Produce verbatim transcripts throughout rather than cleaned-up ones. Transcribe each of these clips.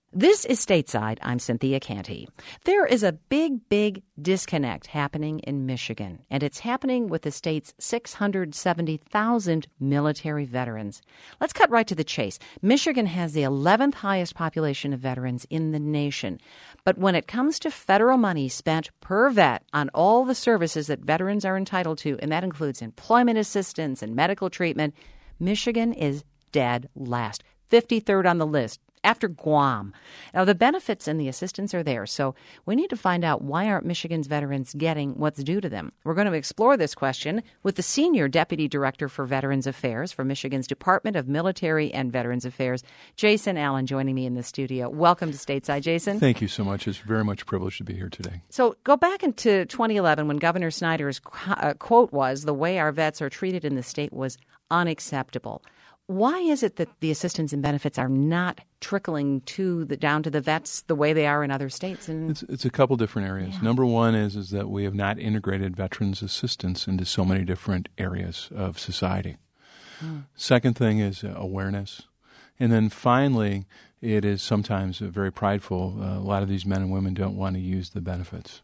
This is Stateside. I'm Cynthia Canty. There is a big, big disconnect happening in Michigan, and it's happening with the state's six hundred seventy thousand military veterans. Let's cut right to the chase. Michigan has the eleventh highest population of veterans in the nation. But when it comes to federal money spent per vet on all the services that veterans are entitled to, and that includes employment assistance and medical treatment, Michigan is dead last, fifty-third on the list, after Guam. Now, the benefits and the assistance are there, so we need to find out why aren't Michigan's veterans getting what's due to them. We're going to explore this question with the Senior Deputy Director for Veterans Affairs for Michigan's Department of Military and Veterans Affairs, Jason Allen, joining me in the studio. Welcome to Stateside, Jason. Thank you so much. It's very much a privilege to be here today. So go back into twenty eleven when Governor Snyder's uh, quote was, "The way our vets are treated in the state was unacceptable." Why is it that the assistance and benefits are not trickling to the down to the vets the way they are in other states? And it's, it's a couple different areas. Yeah. Number one is is that we have not integrated veterans assistance into so many different areas of society. Hmm. Second thing is uh, awareness. And then finally, it is sometimes uh, very prideful. Uh, a lot of these men and women don't want to use the benefits.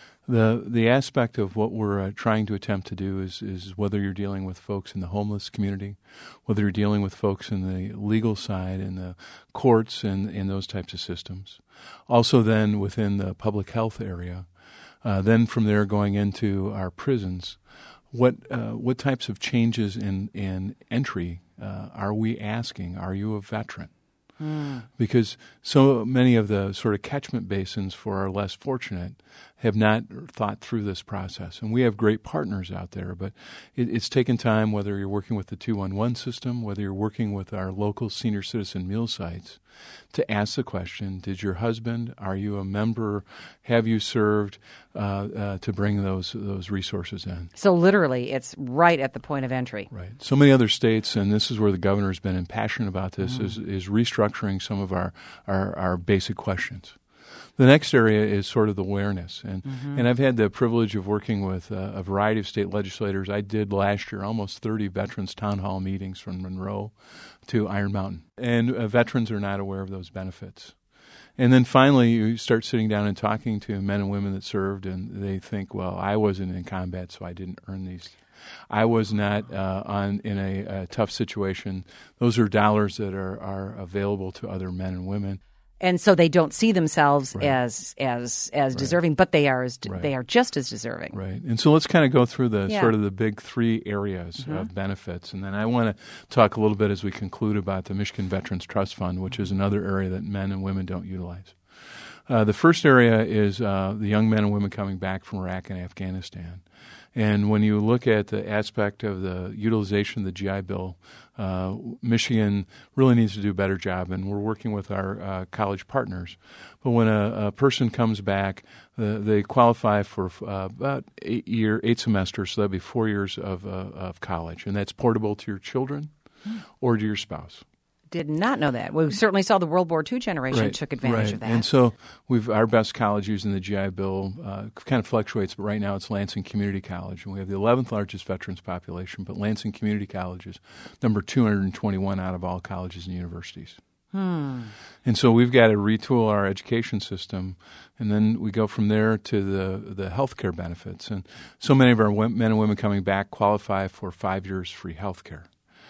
The the aspect of what we're uh, trying to attempt to do is is whether you're dealing with folks in the homeless community, whether you're dealing with folks in the legal side, in the courts, and in those types of systems. Also then within the public health area. Uh, then from there going into our prisons, what uh, what types of changes in, in entry uh, are we asking? Are you a veteran? Mm. Because so many of the sort of catchment basins for our less fortunate have not thought through this process. And we have great partners out there, but it, it's taken time, whether you're working with the two one one system, whether you're working with our local senior citizen meal sites, to ask the question, did your husband, are you a member, have you served, uh, uh, to bring those those resources in? So literally, it's right at the point of entry. Right. So many other states, and this is where the governor's been impassioned about this, mm. is, is restructuring some of our, our, our basic questions. The next area is sort of the awareness. And mm-hmm. and I've had the privilege of working with uh, a variety of state legislators. I did last year almost thirty veterans town hall meetings from Monroe to Iron Mountain. And uh, veterans are not aware of those benefits. And then finally, you start sitting down and talking to men and women that served, and they think, well, I wasn't in combat, so I didn't earn these. I was not uh, on in a, a tough situation. Those are dollars that are, are available to other men and women. And so they don't see themselves right. as as as right. deserving, but they are as right. they are just as deserving. Right. And so let's kind of go through the yeah. sort of the big three areas mm-hmm. of benefits, and then I want to talk a little bit as we conclude about the Michigan Veterans Trust Fund, which is another area that men and women don't utilize. Uh, the first area is uh, the young men and women coming back from Iraq and Afghanistan. And when you look at the aspect of the utilization of the G I Bill, uh, Michigan really needs to do a better job, and we're working with our uh, college partners. But when a, a person comes back, uh, they qualify for uh, about eight year, eight semesters, so that'd be four years of, uh, of college, and that's portable to your children or to your spouse. Did not know that. We certainly saw the World War Two generation right, took advantage right. of that. And so we've our best college using the G I Bill uh, kind of fluctuates, but right now it's Lansing Community College. And we have the eleventh largest veterans population, but Lansing Community College is number two hundred twenty-one out of all colleges and universities. Hmm. And so we've got to retool our education system, and then we go from there to the, the health care benefits. And so many of our men and women coming back qualify for five years free health care.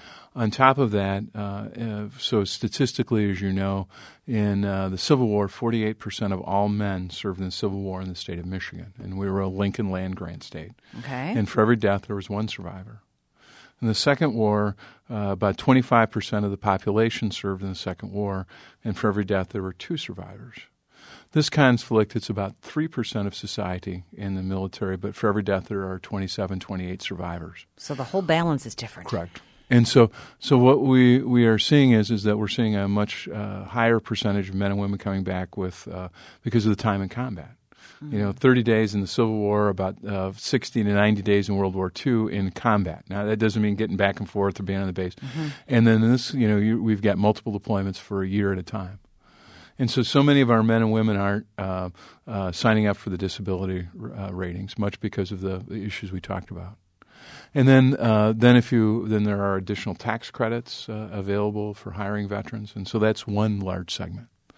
On top of that, uh, uh, so statistically, as you know, in uh, the Civil War, forty-eight percent of all men served in the Civil War in the state of Michigan, and we were a Lincoln land-grant state. Okay. And for every death, there was one survivor. In the Second War, uh, about twenty-five percent of the population served in the Second War, and for every death, there were two survivors. This conflict, it's about three percent of society in the military, but for every death, there are twenty-seven, twenty-eight survivors. So the whole balance is different. Correct. And so, so what we, we are seeing is is that we're seeing a much uh, higher percentage of men and women coming back with uh, because of the time in combat. Mm-hmm. You know, thirty days in the Civil War, about uh, sixty to ninety days in World War Two in combat. Now, that doesn't mean getting back and forth or being on the base. Mm-hmm. And then this, you know, you, we've got multiple deployments for a year at a time. And so, so many of our men and women aren't uh, uh, signing up for the disability uh, ratings, much because of the, the issues we talked about. And then, uh, then if you, then there are additional tax credits uh, available for hiring veterans, and so that's one large segment.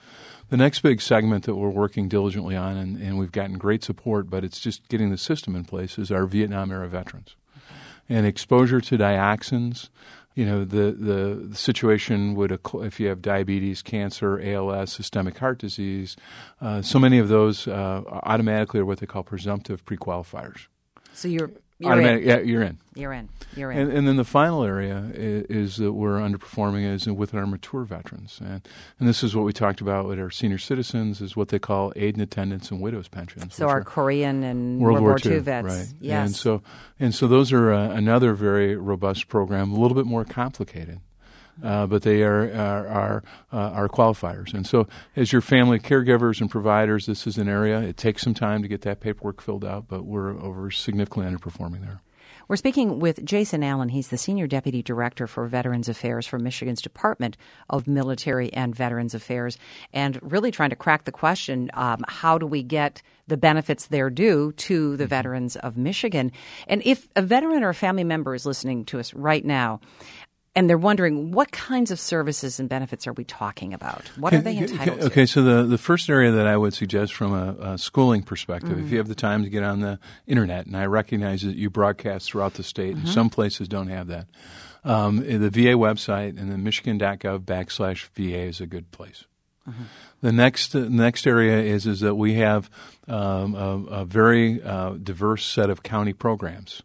The next big segment that we're working diligently on, and, and we've gotten great support, but it's just getting the system in place, is our Vietnam-era veterans. And exposure to dioxins, you know, the, the, the situation would, if you have diabetes, cancer, A L S, systemic heart disease, uh, so many of those uh, automatically are what they call presumptive pre-qualifiers. So you're, you're Automatic, in. Yeah, you're in. You're in. You're in. And, and then the final area is, is that we're underperforming is with our mature veterans. And, and this is what we talked about with our senior citizens, is what they call aid in attendance and widows pensions. So our Korean and World, World War Two vets. Right. Yes. And so, and so those are uh, another very robust program, a little bit more complicated. Uh, but they are are are, uh, are qualifiers. And so as your family caregivers and providers, this is an area. It takes some time to get that paperwork filled out, but we're, we're significantly underperforming there. We're speaking with Jason Allen. He's the Senior Deputy Director for Veterans Affairs for Michigan's Department of Military and Veterans Affairs, and really trying to crack the question, um, how do we get the benefits they're due to the veterans of Michigan? And if a veteran or a family member is listening to us right now, and they're wondering, what kinds of services and benefits are we talking about? What are they entitled okay, to? Okay, so the, the first area that I would suggest from a, a schooling perspective, mm-hmm. if you have the time to get on the Internet, and I recognize that you broadcast throughout the state, mm-hmm. and some places don't have that, um, the V A website and the michigan.gov backslash VA is a good place. Mm-hmm. The next uh, next area is is that we have um, a, a very uh, diverse set of county programs.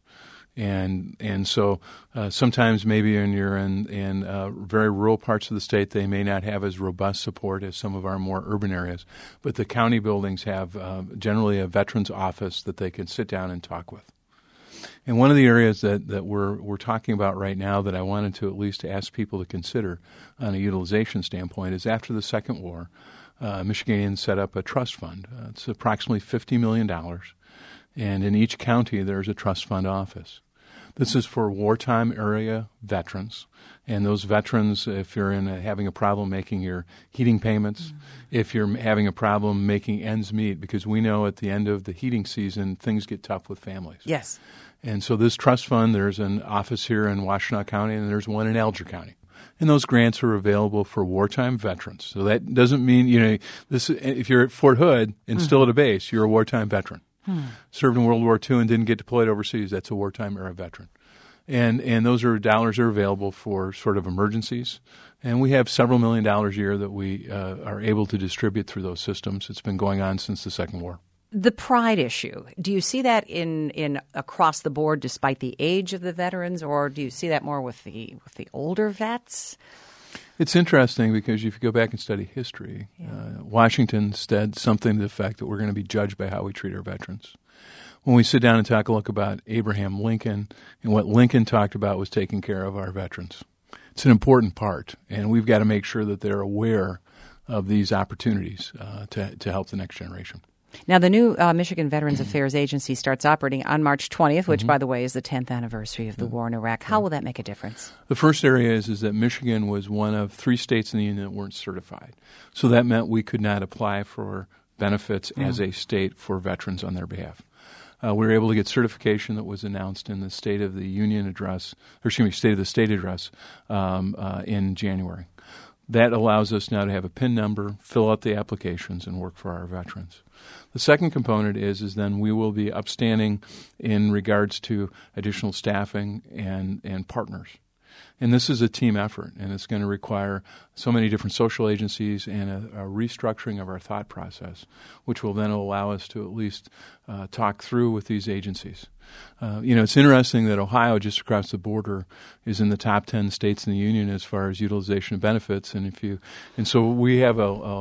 And and so uh, sometimes maybe when you're in, in uh, very rural parts of the state, they may not have as robust support as some of our more urban areas. But the county buildings have uh, generally a veterans office that they can sit down and talk with. And one of the areas that, that we're we're talking about right now that I wanted to at least ask people to consider on a utilization standpoint is after the Second War, uh, Michiganians set up a trust fund. Uh, it's approximately fifty million dollars. And in each county, there's a trust fund office. This is for wartime area veterans. And those veterans, if you're in a, having a problem making your heating payments, mm-hmm. if you're having a problem making ends meet, because we know at the end of the heating season, things get tough with families. Yes. And so this trust fund, there's an office here in Washtenaw County, and there's one in Alger County. And those grants are available for wartime veterans. So that doesn't mean, you know, this. If you're at Fort Hood and mm-hmm. still at a base, you're a wartime veteran. Hmm. Served in World War Two and didn't get deployed overseas, that's a wartime era veteran. And and those are dollars are available for sort of emergencies. And we have several million dollars a year that we uh, are able to distribute through those systems. It's been going on since the Second War. The pride issue, do you see that in, in across the board despite the age of the veterans, or do you see that more with the with the older vets? It's interesting because if you go back and study history, yeah. uh, Washington said something to the fact that we're going to be judged by how we treat our veterans. When we sit down and talk a look about Abraham Lincoln, and what Lincoln talked about was taking care of our veterans. It's an important part, and we've got to make sure that they're aware of these opportunities uh, to to help the next generation. Now, the new uh, Michigan Veterans Affairs Agency starts operating on March twentieth, which, mm-hmm. by the way, is the tenth anniversary of the war in Iraq. How will that make a difference? The first area is, is that Michigan was one of three states in the union that weren't certified. So that meant we could not apply for benefits mm. as a state for veterans on their behalf. Uh, we were able to get certification that was announced in the State of the Union address, or excuse me, State of the State address um, uh, in January. That allows us now to have a P I N number, fill out the applications, and work for our veterans. The second component is is then we will be upstanding in regards to additional staffing and, and partners. And this is a team effort, and it's going to require so many different social agencies and a, a restructuring of our thought process, which will then allow us to at least uh, talk through with these agencies. Uh, you know, it's interesting that Ohio, just across the border, is in the top ten states in the union as far as utilization of benefits, and if you, and so we have a,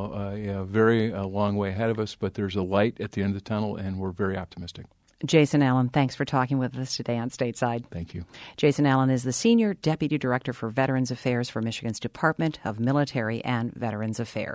a, a very a long way ahead of us, but there's a light at the end of the tunnel, and we're very optimistic. Jason Allen, thanks for talking with us today on Stateside. Thank you. Jason Allen is the Senior Deputy Director for Veterans Affairs for Michigan's Department of Military and Veterans Affairs.